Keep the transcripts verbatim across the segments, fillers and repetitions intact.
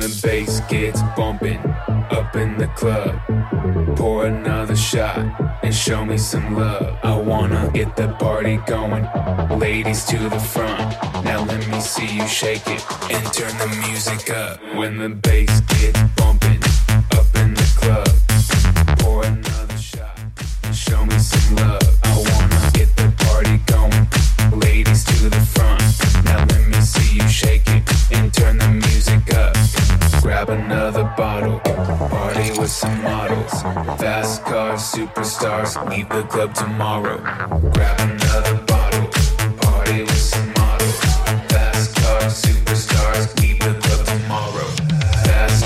the bass gets bumping up in the club. Pour another shot and show me some love. I wanna get the party going. Ladies to the front. Now let me see you shake it and turn the music up. When the bass gets bumping up in the club. Pour another shot and show me some love. I wanna get the party going. Ladies to the front. Now let me see you shake it and turn the music up. Grab another bottle, party with some models. Fast cars, superstars, leave the club tomorrow. Grab another bottle, party with some models. Fast cars, superstars, leave the club tomorrow. Fast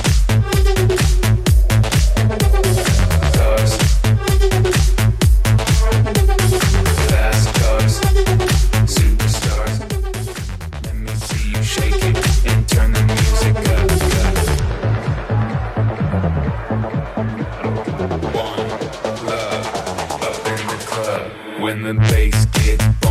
cars, fast cars, superstars. Let me see you shake it and turn the music up. One love up in the club. When the bass gets